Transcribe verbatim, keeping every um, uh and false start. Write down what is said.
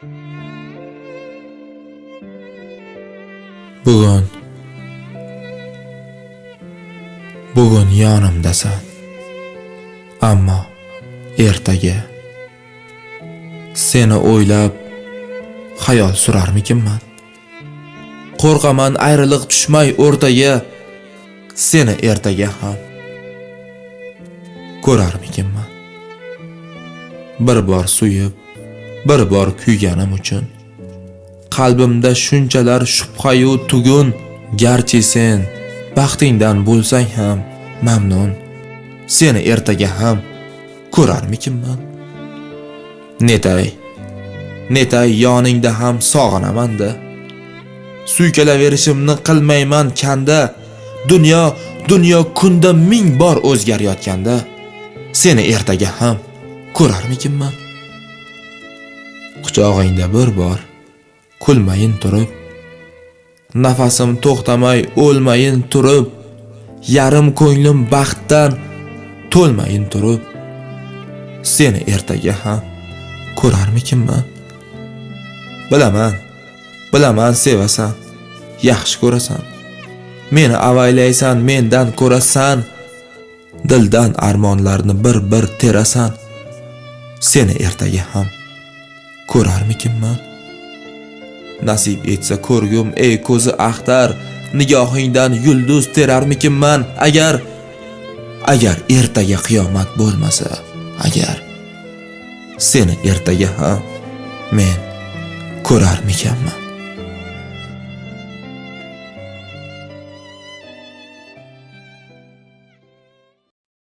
Bugun Bugun yonimdasan. Ammo ertaga seni o'ylab xayol surarmikinman? Qo'rqaman ayriliq tushmay o'rtaga, seni ertaga ham ko'rarmikinman? Bir bor suyib, bir bor kuyganim uchun qalbimda shunchalar shubha-yu tugun. Garchi sen baxtingdan bo'lsang ham mamnun, seni ertaga ham ko'rarmikinman? Netay, netay yoningda ham sog'inaman-da. Suykalaverishimni qilmayman kanda. Dunyo, dunyo kunda ming bor o'zgarayotganda, seni ertaga ham ko'rarmikinman? Quchog'ingda bir bor kulmayin turib, nafasim to'xtamay o'lmayin turib, yarim ko'nglim baxtdan to'lmayin turib, seni ertaga ham ko'rarmikinman? Bilaman, bilaman sevasan, yaxshi ko'rasan. Meni avaylaysan, mendan ko'rasan, dildan armonlarni bir-bir terasan. Seni ertaga ham ko'rarmikinman? Nasib etsa ko'rgum ey ko'zi axtar, nigohingdan yulduz terarmikinman? Agar agar ertaga qiyomat bo'lmasa, agar seni ertaga ham men ko'rarmikanman?